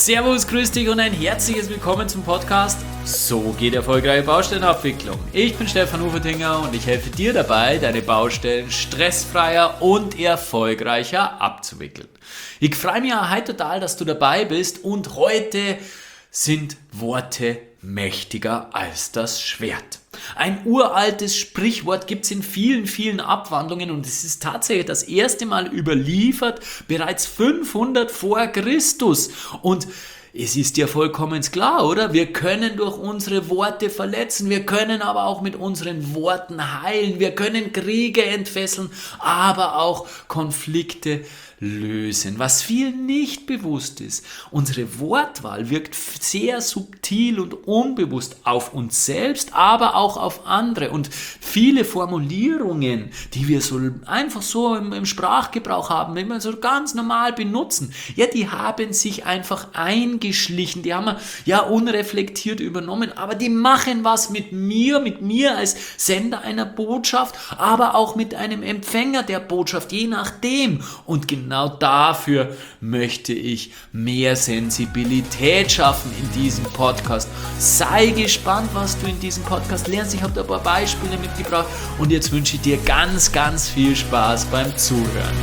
Servus, grüß dich und ein herzliches Willkommen zum Podcast So geht erfolgreiche Baustellenabwicklung. Ich bin Stefan Ufertinger und ich helfe dir dabei, deine Baustellen stressfreier und erfolgreicher abzuwickeln. Ich freue mich auch heute total, dass du dabei bist und heute sind Worte mächtiger als das Schwert. Ein uraltes Sprichwort gibt es in vielen, vielen Abwandlungen und es ist tatsächlich das erste Mal überliefert, bereits 500 vor Christus. Und es ist ja vollkommen klar, oder? Wir können durch unsere Worte verletzen, wir können aber auch mit unseren Worten heilen, wir können Kriege entfesseln, aber auch Konflikte lösen. Was vielen nicht bewusst ist, unsere Wortwahl wirkt sehr subtil und unbewusst auf uns selbst, aber auch auf andere. Und viele Formulierungen, die wir so einfach so im Sprachgebrauch haben, wenn wir so ganz normal benutzen, ja, die haben sich einfach eingeschlichen, die haben wir ja unreflektiert übernommen, aber die machen was mit mir als Sender einer Botschaft, aber auch mit einem Empfänger der Botschaft, je nachdem. Und genau dafür möchte ich mehr Sensibilität schaffen in diesem Podcast. Sei gespannt, was du in diesem Podcast lernst. Ich habe da ein paar Beispiele mitgebracht und jetzt wünsche ich dir ganz, ganz viel Spaß beim Zuhören.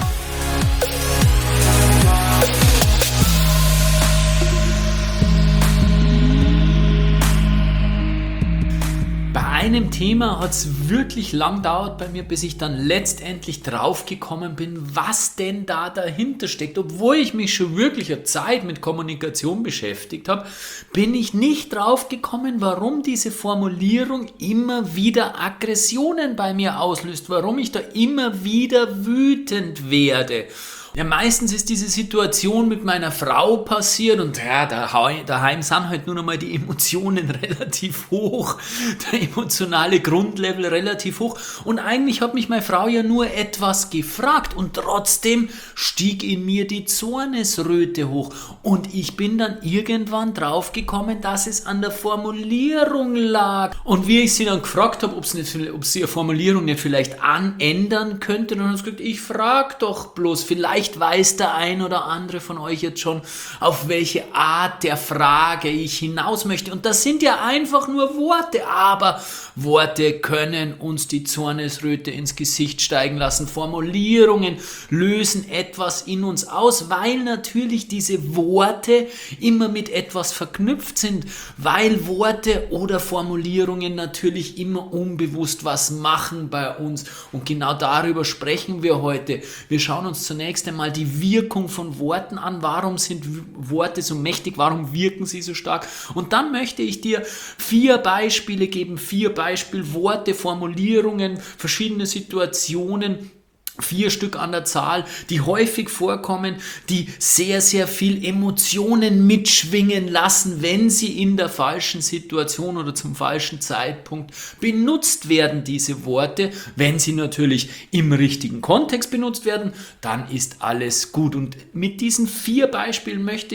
Bei einem Thema hat es wirklich lang gedauert bei mir, bis ich dann letztendlich drauf gekommen bin, was denn da dahinter steckt. Obwohl ich mich schon wirklich eine Zeit mit Kommunikation beschäftigt habe, bin ich nicht drauf gekommen, warum diese Formulierung immer wieder Aggressionen bei mir auslöst, warum ich da immer wieder wütend werde. Ja, meistens ist diese Situation mit meiner Frau passiert und ja, daheim sind halt nur noch mal die Emotionen relativ hoch, der emotionale Grundlevel relativ hoch und eigentlich hat mich meine Frau ja nur etwas gefragt und trotzdem stieg in mir die Zornesröte hoch und ich bin dann irgendwann drauf gekommen, dass es an der Formulierung lag und wie ich sie dann gefragt habe, ob sie ihre Formulierung nicht vielleicht ändern könnte, dann hat sie gesagt, ich frage doch bloß, vielleicht weiß der ein oder andere von euch jetzt schon, auf welche Art der Frage ich hinaus möchte. Und das sind ja einfach nur Worte, aber Worte können uns die Zornesröte ins Gesicht steigen lassen. Formulierungen lösen etwas in uns aus, weil natürlich diese Worte immer mit etwas verknüpft sind, weil Worte oder Formulierungen natürlich immer unbewusst was machen bei uns. Und genau darüber sprechen wir heute. Wir schauen uns zunächst einmal die Wirkung von Worten an. Warum sind Worte so mächtig? Warum wirken sie so stark? Und dann möchte ich dir 4 Beispiele geben, 4 Beispielworte, Formulierungen, verschiedene Situationen, 4 Stück an der Zahl, die häufig vorkommen, die sehr, sehr viel Emotionen mitschwingen lassen, wenn sie in der falschen Situation oder zum falschen Zeitpunkt benutzt werden, diese Worte. Wenn sie natürlich im richtigen Kontext benutzt werden, dann ist alles gut. Und mit diesen 4 Beispielen möchte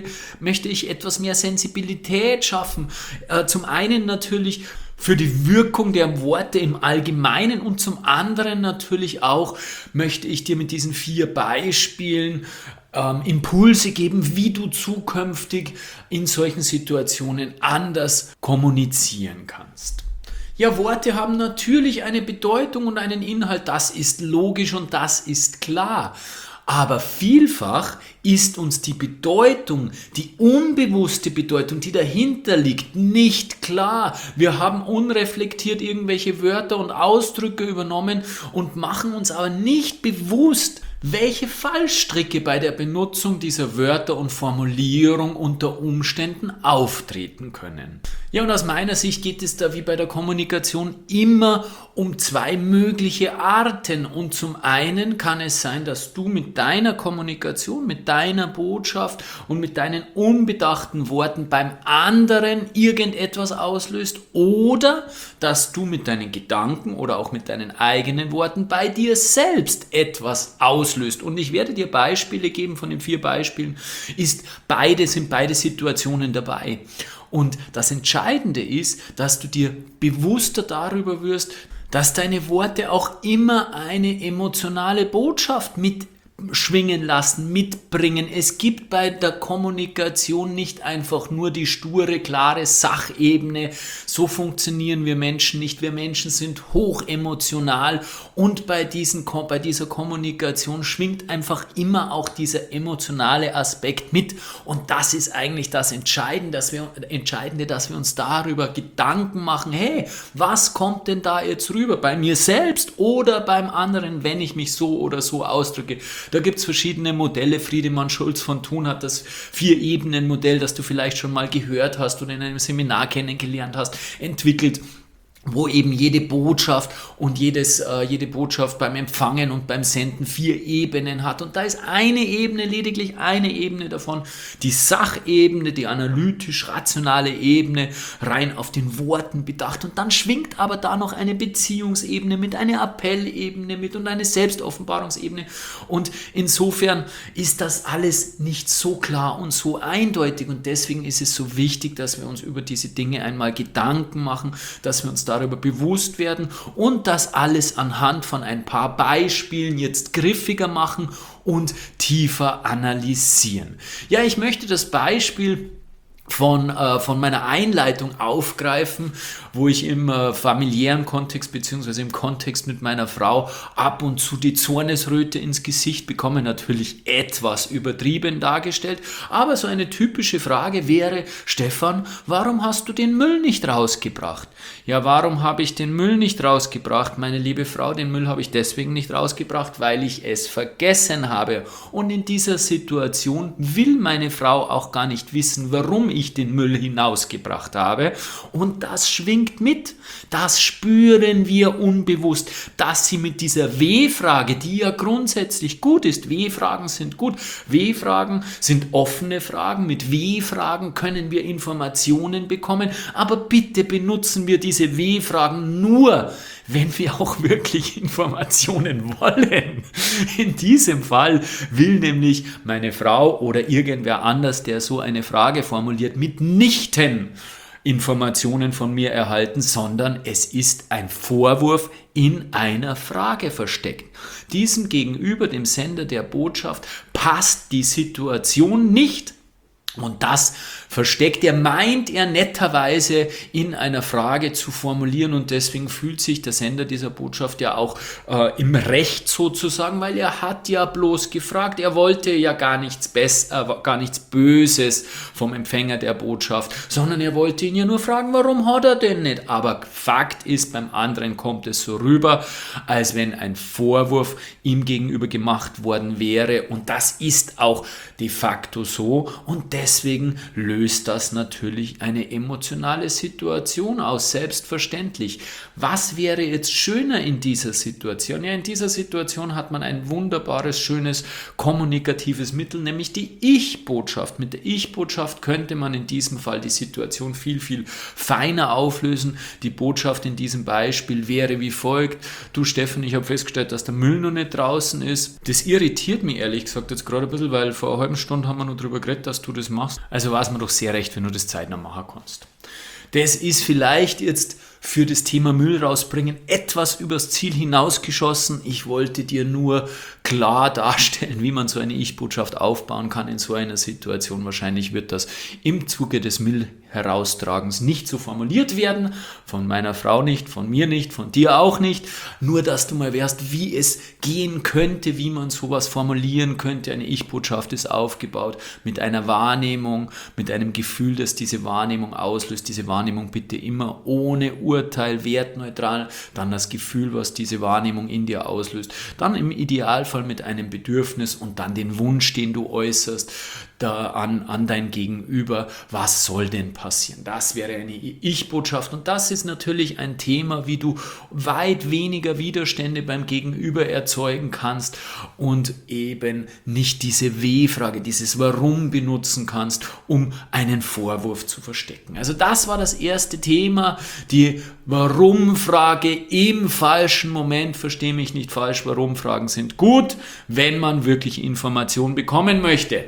ich etwas mehr Sensibilität schaffen. Zum einen natürlich für die Wirkung der Worte im Allgemeinen und zum anderen natürlich auch möchte ich dir mit diesen 4 Beispielen Impulse geben, wie du zukünftig in solchen Situationen anders kommunizieren kannst. Ja, Worte haben natürlich eine Bedeutung und einen Inhalt, das ist logisch und das ist klar. Aber vielfach ist uns die Bedeutung, die unbewusste Bedeutung, die dahinter liegt, nicht klar. Wir haben unreflektiert irgendwelche Wörter und Ausdrücke übernommen und machen uns aber nicht bewusst, welche Fallstricke bei der Benutzung dieser Wörter und Formulierung unter Umständen auftreten können. Ja, und aus meiner Sicht geht es da wie bei der Kommunikation immer um 2 mögliche Arten. Und zum einen kann es sein, dass du mit deiner Kommunikation, mit deiner Botschaft und mit deinen unbedachten Worten beim anderen irgendetwas auslöst oder dass du mit deinen Gedanken oder auch mit deinen eigenen Worten bei dir selbst etwas auslöst. Und ich werde dir Beispiele geben, von den 4 Beispielen sind beide Situationen dabei. Und das Entscheidende ist, dass du dir bewusster darüber wirst, dass deine Worte auch immer eine emotionale Botschaft mit schwingen lassen, mitbringen. Es gibt bei der Kommunikation nicht einfach nur die sture, klare Sachebene. So funktionieren wir Menschen nicht. Wir Menschen sind hochemotional und bei dieser Kommunikation schwingt einfach immer auch dieser emotionale Aspekt mit. Und das ist eigentlich das Entscheidende, dass wir uns darüber Gedanken machen, hey, was kommt denn da jetzt rüber? Bei mir selbst oder beim anderen, wenn ich mich so oder so ausdrücke. Da gibt es verschiedene Modelle. Friedemann Schulz von Thun hat das 4-Ebenen-Modell, das du vielleicht schon mal gehört hast oder in einem Seminar kennengelernt hast, entwickelt, wo eben jede Botschaft und jede Botschaft beim Empfangen und beim Senden 4 Ebenen hat. Und da ist lediglich eine Ebene davon, die Sachebene, die analytisch-rationale Ebene, rein auf den Worten bedacht. Und dann schwingt aber da noch eine Beziehungsebene mit, eine Appellebene mit und eine Selbstoffenbarungsebene. Und insofern ist das alles nicht so klar und so eindeutig. Und deswegen ist es so wichtig, dass wir uns über diese Dinge einmal Gedanken machen, dass wir uns darüber bewusst werden und das alles anhand von ein paar Beispielen jetzt griffiger machen und tiefer analysieren. Ja, ich möchte das Beispiel von meiner Einleitung aufgreifen, wo ich im familiären Kontext bzw. im Kontext mit meiner Frau ab und zu die Zornesröte ins Gesicht bekomme, natürlich etwas übertrieben dargestellt, aber so eine typische Frage wäre: Stefan, warum hast du den Müll nicht rausgebracht? Ja, warum habe ich den Müll nicht rausgebracht, meine liebe Frau? Den Müll habe ich deswegen nicht rausgebracht, weil ich es vergessen habe. Und in dieser Situation will meine Frau auch gar nicht wissen, warum ich den Müll hinausgebracht habe. Und das schwingt mit. Das spüren wir unbewusst, dass sie mit dieser W-Frage, die ja grundsätzlich gut ist, W-Fragen sind gut, W-Fragen sind offene Fragen, mit W-Fragen können wir Informationen bekommen, aber bitte benutzen wir diese W-Fragen nur, wenn wir auch wirklich Informationen wollen. In diesem Fall will nämlich meine Frau oder irgendwer anders, der so eine Frage formuliert, mitnichten Informationen von mir erhalten, sondern es ist ein Vorwurf in einer Frage versteckt. Diesem gegenüber, dem Sender der Botschaft, passt die Situation nicht. Und das meint er netterweise in einer Frage zu formulieren, und deswegen fühlt sich der Sender dieser Botschaft ja auch im Recht sozusagen, weil er hat ja bloß gefragt, er wollte ja gar nichts Böses vom Empfänger der Botschaft, sondern er wollte ihn ja nur fragen, warum hat er denn nicht? Aber Fakt ist, beim anderen kommt es so rüber, als wenn ein Vorwurf ihm gegenüber gemacht worden wäre, und das ist auch de facto so, und deswegen löst das natürlich eine emotionale Situation aus, selbstverständlich. Was wäre jetzt schöner in dieser Situation? Ja, in dieser Situation hat man ein wunderbares, schönes, kommunikatives Mittel, nämlich die Ich-Botschaft. Mit der Ich-Botschaft könnte man in diesem Fall die Situation viel, viel feiner auflösen. Die Botschaft in diesem Beispiel wäre wie folgt: Du Steffen, ich habe festgestellt, dass der Müll noch nicht draußen ist. Das irritiert mich ehrlich gesagt jetzt gerade ein bisschen, weil vor einer halben Stunde haben wir noch darüber geredet, dass du das machst. Also war es mir doch sehr recht, wenn du das zeitnah machen kannst. Das ist vielleicht jetzt für das Thema Müll rausbringen etwas übers Ziel hinausgeschossen. Ich wollte dir nur klar darstellen, wie man so eine Ich-Botschaft aufbauen kann in so einer Situation. Wahrscheinlich wird das im Zuge des Müll-Heraustragens nicht so formuliert werden. Von meiner Frau nicht, von mir nicht, von dir auch nicht. Nur, dass du mal weißt, wie es gehen könnte, wie man sowas formulieren könnte. Eine Ich-Botschaft ist aufgebaut mit einer Wahrnehmung, mit einem Gefühl, das diese Wahrnehmung auslöst. Diese Wahrnehmung bitte immer ohne Urteil, wertneutral. Dann das Gefühl, was diese Wahrnehmung in dir auslöst. Dann im Idealfall mit einem Bedürfnis und dann den Wunsch, den du äußerst an dein Gegenüber. Was soll denn passieren? Das wäre eine Ich-Botschaft, und das ist natürlich ein Thema, wie du weit weniger Widerstände beim Gegenüber erzeugen kannst und eben nicht diese W-Frage, dieses Warum benutzen kannst, um einen Vorwurf zu verstecken. Also das war das erste Thema, die Warum-Frage im falschen Moment. Verstehe mich nicht falsch, Warum-Fragen sind gut, wenn man wirklich Informationen bekommen möchte.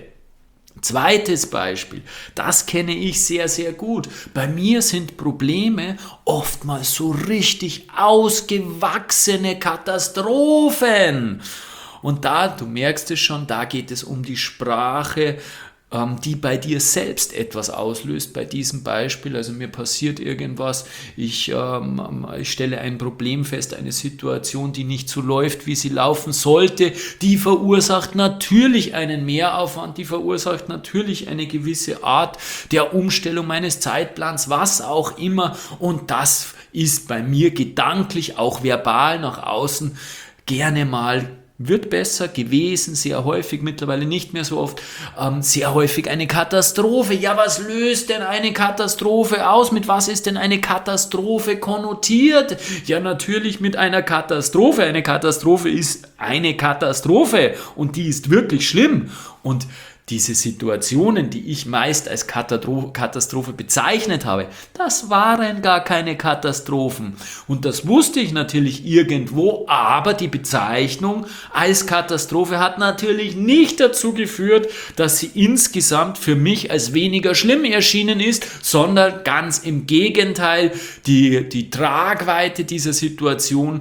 Zweites Beispiel, das kenne ich sehr, sehr gut. Bei mir sind Probleme oftmals so richtig ausgewachsene Katastrophen. Und da, du merkst es schon, da geht es um die Sprache, die bei dir selbst etwas auslöst. Bei diesem Beispiel, also mir passiert irgendwas, ich stelle ein Problem fest, eine Situation, die nicht so läuft, wie sie laufen sollte, die verursacht natürlich einen Mehraufwand, die verursacht natürlich eine gewisse Art der Umstellung meines Zeitplans, was auch immer, und das ist bei mir gedanklich, auch verbal nach außen, gerne mal wird besser gewesen, sehr häufig, mittlerweile nicht mehr so oft, sehr häufig eine Katastrophe. Ja, was löst denn eine Katastrophe aus? Mit was ist denn eine Katastrophe konnotiert? Ja, natürlich mit einer Katastrophe. Eine Katastrophe ist eine Katastrophe und die ist wirklich schlimm. Und diese Situationen, die ich meist als Katastrophe bezeichnet habe, das waren gar keine Katastrophen. Und das wusste ich natürlich irgendwo, aber die Bezeichnung als Katastrophe hat natürlich nicht dazu geführt, dass sie insgesamt für mich als weniger schlimm erschienen ist, sondern ganz im Gegenteil, die Tragweite dieser Situation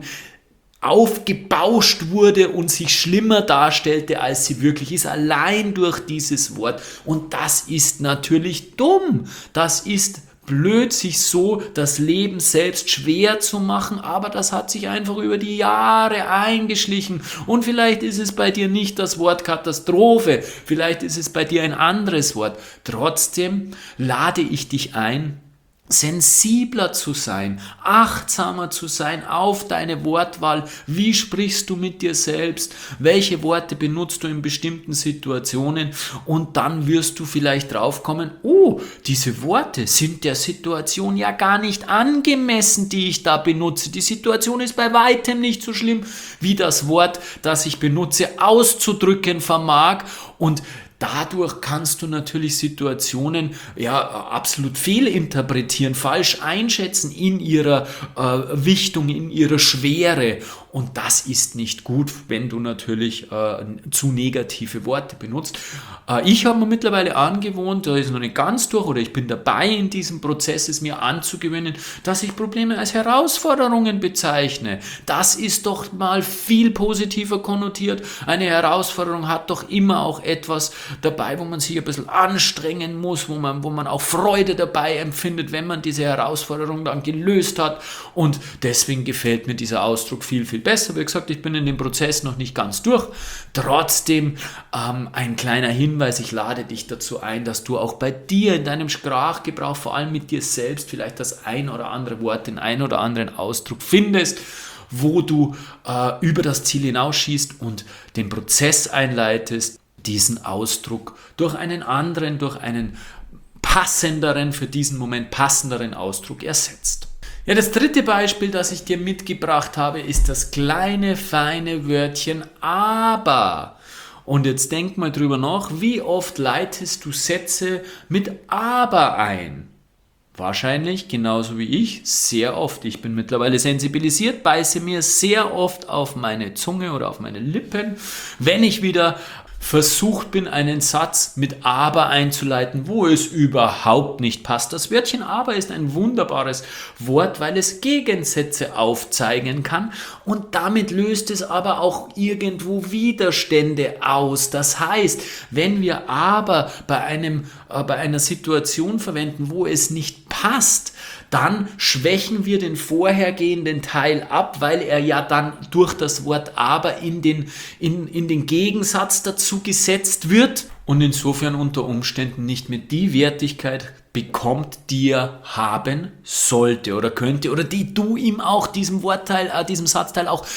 aufgebauscht wurde und sich schlimmer darstellte, als sie wirklich ist, allein durch dieses Wort. Und das ist natürlich dumm. Das ist blöd, sich so das Leben selbst schwer zu machen, aber das hat sich einfach über die Jahre eingeschlichen. Und vielleicht ist es bei dir nicht das Wort Katastrophe, vielleicht ist es bei dir ein anderes Wort. Trotzdem lade ich dich ein, sensibler zu sein, achtsamer zu sein auf deine Wortwahl. Wie sprichst du mit dir selbst? Welche Worte benutzt du in bestimmten Situationen? Und dann wirst du vielleicht draufkommen, oh, diese Worte sind der Situation ja gar nicht angemessen, die ich da benutze. Die Situation ist bei weitem nicht so schlimm, wie das Wort, das ich benutze, auszudrücken vermag. Und dadurch kannst du natürlich Situationen absolut fehlinterpretieren, falsch einschätzen in ihrer Wichtung, in ihrer Schwere. Und das ist nicht gut, wenn du natürlich zu negative Worte benutzt. Ich habe mir mittlerweile angewohnt, da ist noch nicht ganz durch, oder ich bin dabei in diesem Prozess, es mir anzugewöhnen, dass ich Probleme als Herausforderungen bezeichne. Das ist doch mal viel positiver konnotiert. Eine Herausforderung hat doch immer auch etwas dabei, wo man sich ein bisschen anstrengen muss, wo man auch Freude dabei empfindet, wenn man diese Herausforderung dann gelöst hat. Und deswegen gefällt mir dieser Ausdruck viel, viel besser. Wie gesagt, ich bin in dem Prozess noch nicht ganz durch. Trotzdem ein kleiner Hinweis, ich lade dich dazu ein, dass du auch bei dir in deinem Sprachgebrauch, vor allem mit dir selbst, vielleicht das ein oder andere Wort, den ein oder anderen Ausdruck findest, wo du über das Ziel hinausschießt und den Prozess einleitest, diesen Ausdruck durch einen anderen, durch einen passenderen, für diesen Moment passenderen Ausdruck ersetzt. Ja, das dritte Beispiel, das ich dir mitgebracht habe, ist das kleine, feine Wörtchen aber. Und jetzt denk mal drüber nach, wie oft leitest du Sätze mit aber ein? Wahrscheinlich, genauso wie ich, sehr oft. Ich bin mittlerweile sensibilisiert, beiße mir sehr oft auf meine Zunge oder auf meine Lippen, wenn ich wieder versucht bin, einen Satz mit aber einzuleiten, wo es überhaupt nicht passt. Das Wörtchen aber ist ein wunderbares Wort, weil es Gegensätze aufzeigen kann und damit löst es aber auch irgendwo Widerstände aus. Das heißt, wenn wir aber bei einer Situation verwenden, wo es nicht passt, dann schwächen wir den vorhergehenden Teil ab, weil er ja dann durch das Wort aber in den Gegensatz dazu gesetzt wird und insofern unter Umständen nicht mehr die Wertigkeit bekommt, die er haben sollte oder könnte oder die du ihm auch diesem Satzteil auch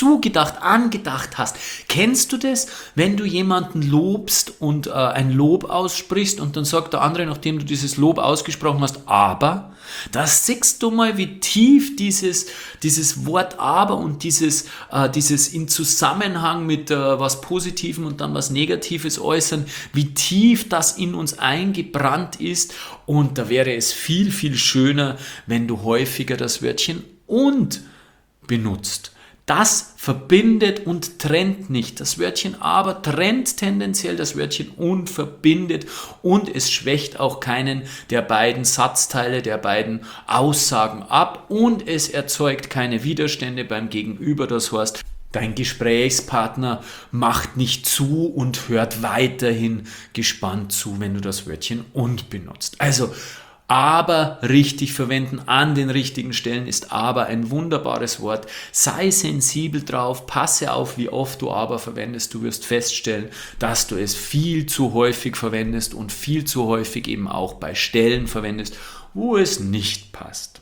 angedacht hast. Kennst du das, wenn du jemanden lobst und ein Lob aussprichst und dann sagt der andere, nachdem du dieses Lob ausgesprochen hast, aber? Da siehst du mal, wie tief dieses Wort aber und dieses in Zusammenhang mit was Positivem und dann was Negatives äußern, wie tief das in uns eingebrannt ist. Und da wäre es viel, viel schöner, wenn du häufiger das Wörtchen und benutzt. Das verbindet und trennt nicht. Das Wörtchen aber trennt tendenziell, das Wörtchen und verbindet und es schwächt auch keinen der beiden Satzteile, der beiden Aussagen ab und es erzeugt keine Widerstände beim Gegenüber. Das heißt, Dein Gesprächspartner macht nicht zu und hört weiterhin gespannt zu, wenn du das Wörtchen und benutzt. Also aber richtig verwenden an den richtigen Stellen ist aber ein wunderbares Wort. Sei sensibel drauf, passe auf, wie oft du aber verwendest. Du wirst feststellen, dass du es viel zu häufig verwendest und viel zu häufig eben auch bei Stellen verwendest, wo es nicht passt.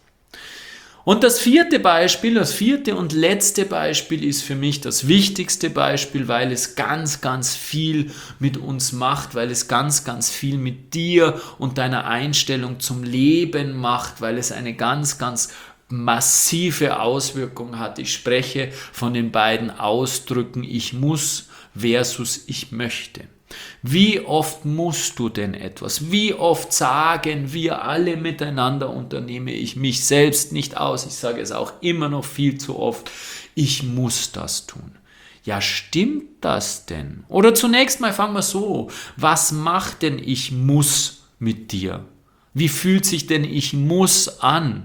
Und das vierte und letzte Beispiel ist für mich das wichtigste Beispiel, weil es ganz, ganz viel mit uns macht, weil es ganz, ganz viel mit dir und deiner Einstellung zum Leben macht, weil es eine ganz, ganz massive Auswirkung hat. Ich spreche von den beiden Ausdrücken ich muss versus ich möchte. Wie oft musst du denn etwas? Wie oft sagen wir alle miteinander, unternehme ich mich selbst nicht aus? Ich sage es auch immer noch viel zu oft, ich muss das tun. Ja, stimmt das denn? Oder zunächst mal fangen wir so, was macht denn ich muss mit dir? Wie fühlt sich denn ich muss an?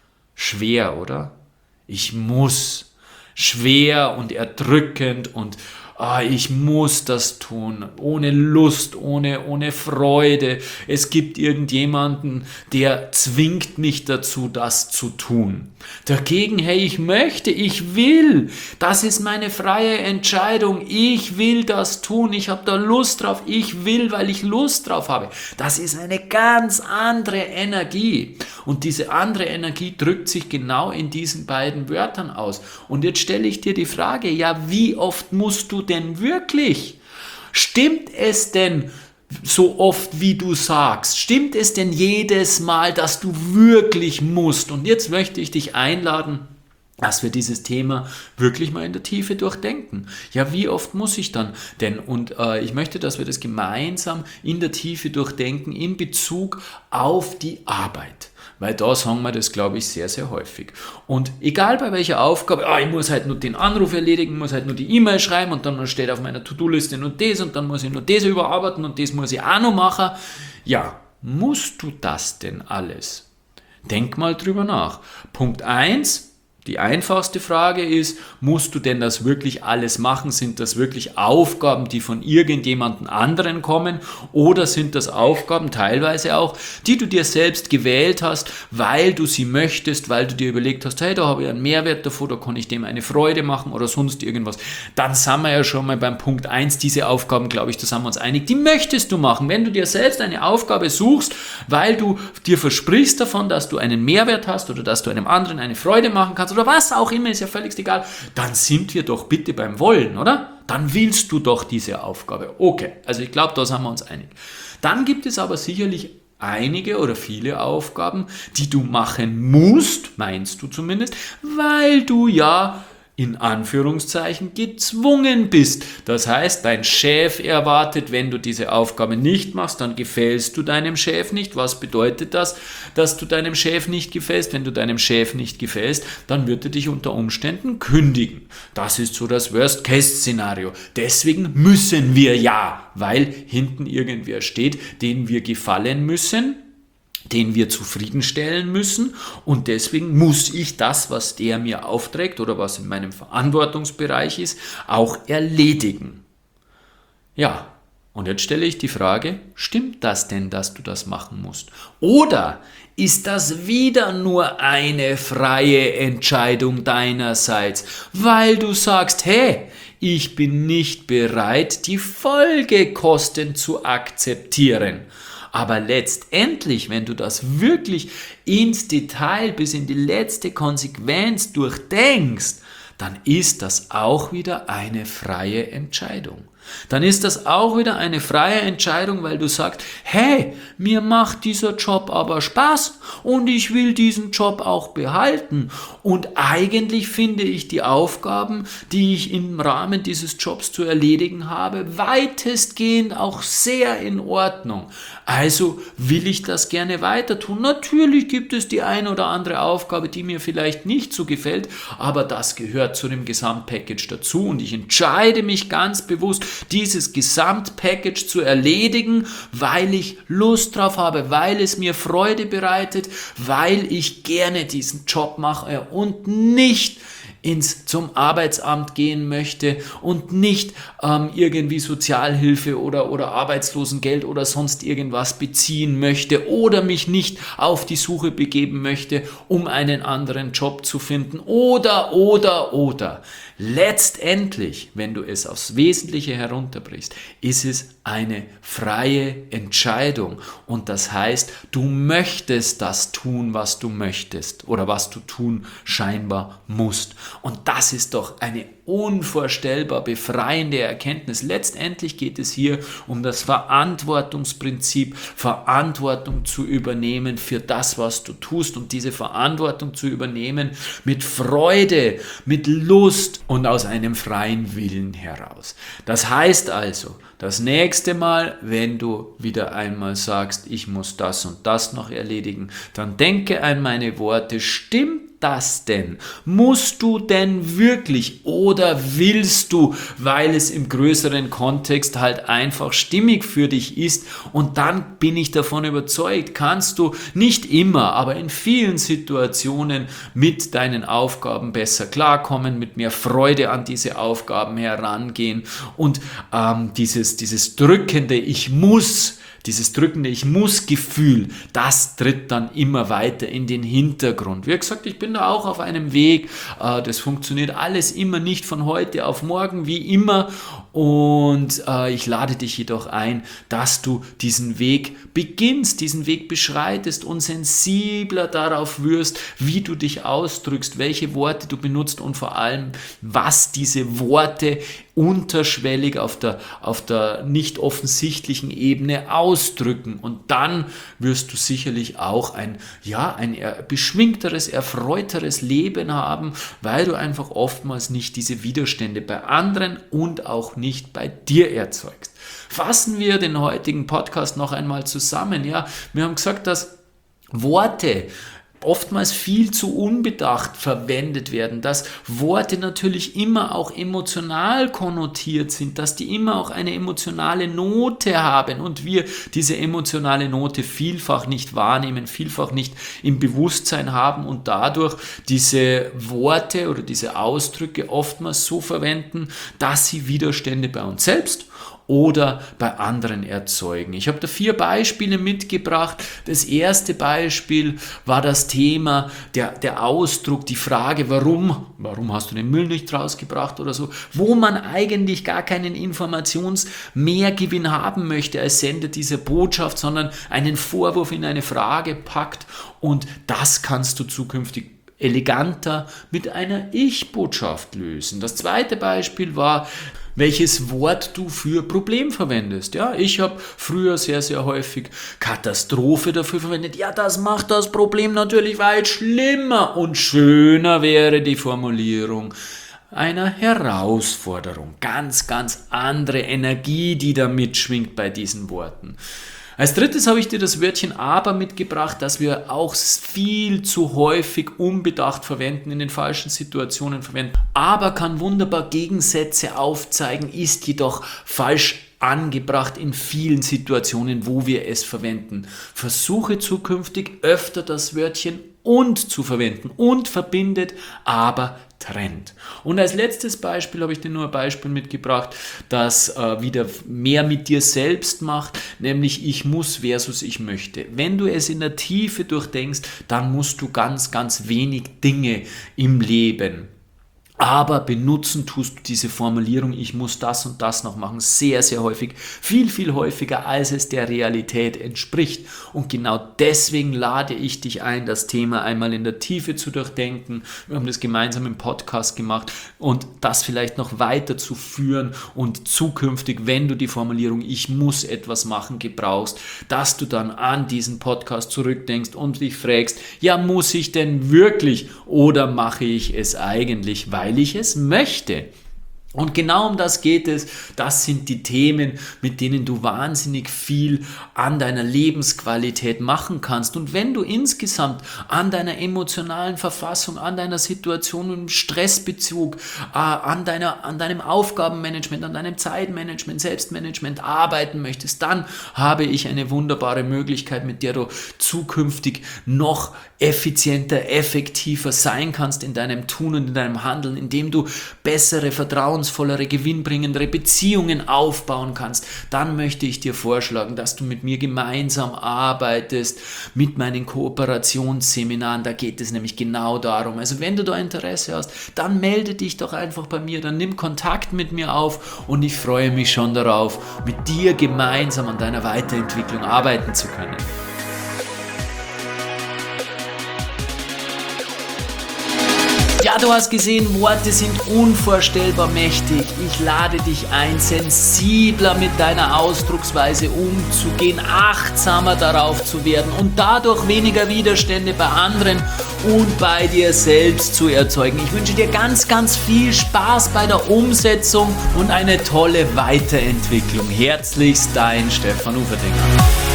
Schwer, oder? Ich muss. Schwer und erdrückend und ich muss das tun, ohne Lust, ohne Freude. Es gibt irgendjemanden, der zwingt mich dazu, das zu tun. Dagegen, hey, ich möchte, ich will. Das ist meine freie Entscheidung. Ich will das tun. Ich habe da Lust drauf. Ich will, weil ich Lust drauf habe. Das ist eine ganz andere Energie. Und diese andere Energie drückt sich genau in diesen beiden Wörtern aus. Und jetzt stelle ich dir die Frage, ja, wie oft musst du denn wirklich? Stimmt es denn so oft, wie du sagst? Stimmt es denn jedes Mal, dass du wirklich musst? Und jetzt möchte ich dich einladen, dass wir dieses Thema wirklich mal in der Tiefe durchdenken. Ja, wie oft muss ich dann denn? Und ich möchte, dass wir das gemeinsam in der Tiefe durchdenken in Bezug auf die Arbeit. Weil da sagen wir das, glaube ich, sehr, sehr häufig. Und egal bei welcher Aufgabe, ich muss halt nur den Anruf erledigen, muss halt nur die E-Mail schreiben und dann steht auf meiner To-Do-Liste nur das und dann muss ich nur das überarbeiten und das muss ich auch noch machen. Ja, musst du das denn alles? Denk mal drüber nach. Punkt 1. Die einfachste Frage ist, musst du denn das wirklich alles machen? Sind das wirklich Aufgaben, die von irgendjemandem anderen kommen? Oder sind das Aufgaben teilweise auch, die du dir selbst gewählt hast, weil du sie möchtest, weil du dir überlegt hast, hey, da habe ich einen Mehrwert davor, da kann ich dem eine Freude machen oder sonst irgendwas. Dann sind wir ja schon mal beim Punkt 1, diese Aufgaben, glaube ich, da sind wir uns einig, die möchtest du machen. Wenn du dir selbst eine Aufgabe suchst, weil du dir versprichst davon, dass du einen Mehrwert hast oder dass du einem anderen eine Freude machen kannst, oder was auch immer, ist ja völlig egal, dann sind wir doch bitte beim Wollen, oder? Dann willst du doch diese Aufgabe. Okay, also ich glaube, da sind wir uns einig. Dann gibt es aber sicherlich einige oder viele Aufgaben, die du machen musst, meinst du zumindest, weil du ja in Anführungszeichen gezwungen bist. Das heißt, dein Chef erwartet, wenn du diese Aufgabe nicht machst, dann gefällst du deinem Chef nicht. Was bedeutet das, dass du deinem Chef nicht gefällst? Wenn du deinem Chef nicht gefällst, dann wird er dich unter Umständen kündigen. Das ist so das Worst-Case-Szenario. Deswegen müssen wir ja, weil hinten irgendwer steht, den wir gefallen müssen, den wir zufriedenstellen müssen und deswegen muss ich das, was der mir aufträgt oder was in meinem Verantwortungsbereich ist, auch erledigen. Ja, und jetzt stelle ich die Frage, stimmt das denn, dass du das machen musst? Oder ist das wieder nur eine freie Entscheidung deinerseits, weil du sagst, hey, ich bin nicht bereit, die Folgekosten zu akzeptieren. Aber letztendlich, wenn du das wirklich ins Detail bis in die letzte Konsequenz durchdenkst, dann ist das auch wieder eine freie Entscheidung. Dann ist das auch wieder eine freie Entscheidung, weil du sagst, hey, mir macht dieser Job aber Spaß und ich will diesen Job auch behalten. Und eigentlich finde ich die Aufgaben, die ich im Rahmen dieses Jobs zu erledigen habe, weitestgehend auch sehr in Ordnung. Also will ich das gerne weiter tun. Natürlich gibt es die eine oder andere Aufgabe, die mir vielleicht nicht so gefällt, aber das gehört zu dem Gesamtpackage dazu und ich entscheide mich ganz bewusst, dieses Gesamtpackage zu erledigen, weil ich Lust drauf habe, weil es mir Freude bereitet, weil ich gerne diesen Job mache und nicht zum Arbeitsamt gehen möchte und nicht irgendwie Sozialhilfe oder Arbeitslosengeld oder sonst irgendwas beziehen möchte oder mich nicht auf die Suche begeben möchte, um einen anderen Job zu finden oder. Letztendlich, wenn du es aufs Wesentliche herunterbrichst, ist es eine freie Entscheidung und das heißt, du möchtest das tun, was du möchtest oder was du tun scheinbar musst. Und das ist doch eine unvorstellbar befreiende Erkenntnis. Letztendlich geht es hier um das Verantwortungsprinzip, Verantwortung zu übernehmen für das, was du tust und diese Verantwortung zu übernehmen mit Freude, mit Lust und aus einem freien Willen heraus. Das heißt also, das nächste Mal, wenn du wieder einmal sagst, ich muss das und das noch erledigen, dann denke an meine Worte, stimmt das denn? Musst du denn wirklich oder willst du, weil es im größeren Kontext halt einfach stimmig für dich ist? Und dann bin ich davon überzeugt, kannst du nicht immer, aber in vielen Situationen mit deinen Aufgaben besser klarkommen, mit mehr Freude an diese Aufgaben herangehen und dieses drückende Ich muss, dieses drückende Ich-muss-Gefühl, das tritt dann immer weiter in den Hintergrund. Wie gesagt, ich bin da auch auf einem Weg. Das funktioniert alles immer nicht von heute auf morgen, wie immer. Und ich lade dich jedoch ein, dass du diesen Weg beginnst, diesen Weg beschreitest und sensibler darauf wirst, wie du dich ausdrückst, welche Worte du benutzt und vor allem, was diese Worte unterschwellig auf der nicht offensichtlichen Ebene ausdrücken. Und dann wirst du sicherlich auch ein beschwingteres, erfreuteres Leben haben, weil du einfach oftmals nicht diese Widerstände bei anderen und auch nicht bei dir erzeugst. Fassen wir den heutigen Podcast noch einmal zusammen. Ja, wir haben gesagt, dass Worte oftmals viel zu unbedacht verwendet werden, dass Worte natürlich immer auch emotional konnotiert sind, dass die immer auch eine emotionale Note haben und wir diese emotionale Note vielfach nicht wahrnehmen, vielfach nicht im Bewusstsein haben und dadurch diese Worte oder diese Ausdrücke oftmals so verwenden, dass sie Widerstände bei uns selbst oder bei anderen erzeugen. Ich habe da 4 Beispiele mitgebracht. Das erste Beispiel war das Thema, der Ausdruck, die Frage, warum hast du den Müll nicht rausgebracht oder so, wo man eigentlich gar keinen Informationsmehrgewinn haben möchte als Sender dieser Botschaft, sondern einen Vorwurf in eine Frage packt und das kannst du zukünftig eleganter mit einer Ich-Botschaft lösen. Das zweite Beispiel war, welches Wort du für Problem verwendest. Ja, ich habe früher sehr, sehr häufig Katastrophe dafür verwendet. Ja, das macht das Problem natürlich weit schlimmer und schöner wäre die Formulierung einer Herausforderung. Ganz, ganz andere Energie, die da mitschwingt bei diesen Worten. Als drittes habe ich dir das Wörtchen aber mitgebracht, das wir auch viel zu häufig unbedacht verwenden, in den falschen Situationen verwenden. Aber kann wunderbar Gegensätze aufzeigen, ist jedoch falsch angebracht in vielen Situationen, wo wir es verwenden. Versuche zukünftig öfter das Wörtchen und zu verwenden und verbindet, aber trennt. Und als letztes Beispiel habe ich dir nur ein Beispiel mitgebracht, das wieder mehr mit dir selbst macht, nämlich ich muss versus ich möchte. Wenn du es in der Tiefe durchdenkst, dann musst du ganz, ganz wenig Dinge im Leben. Aber benutzen tust du diese Formulierung, ich muss das und das noch machen, sehr, sehr häufig, viel, viel häufiger, als es der Realität entspricht. Und genau deswegen lade ich dich ein, das Thema einmal in der Tiefe zu durchdenken. Wir haben das gemeinsam im Podcast gemacht und das vielleicht noch weiter zu führen und zukünftig, wenn du die Formulierung, ich muss etwas machen, gebrauchst, dass du dann an diesen Podcast zurückdenkst und dich fragst, ja, muss ich denn wirklich oder mache ich es eigentlich, weil ich es möchte? Und genau um das geht es. Das sind die Themen, mit denen du wahnsinnig viel an deiner Lebensqualität machen kannst. Und wenn du insgesamt an deiner emotionalen Verfassung, an deiner Situation im Stressbezug, an deinem Aufgabenmanagement, an deinem Zeitmanagement, Selbstmanagement arbeiten möchtest, dann habe ich eine wunderbare Möglichkeit, mit der du zukünftig noch effizienter, effektiver sein kannst in deinem Tun und in deinem Handeln, indem du bessere, vertrauensvollere, gewinnbringendere Beziehungen aufbauen kannst. Dann möchte ich dir vorschlagen, dass du mit mir gemeinsam arbeitest mit meinen Kooperationsseminaren. Da geht es nämlich genau darum. Also wenn du da Interesse hast, dann melde dich doch einfach bei mir, dann nimm Kontakt mit mir auf und ich freue mich schon darauf, mit dir gemeinsam an deiner Weiterentwicklung arbeiten zu können. Ja, du hast gesehen, Worte sind unvorstellbar mächtig. Ich lade dich ein, sensibler mit deiner Ausdrucksweise umzugehen, achtsamer darauf zu werden und dadurch weniger Widerstände bei anderen und bei dir selbst zu erzeugen. Ich wünsche dir ganz, ganz viel Spaß bei der Umsetzung und eine tolle Weiterentwicklung. Herzlichst dein Stefan Uferdinger.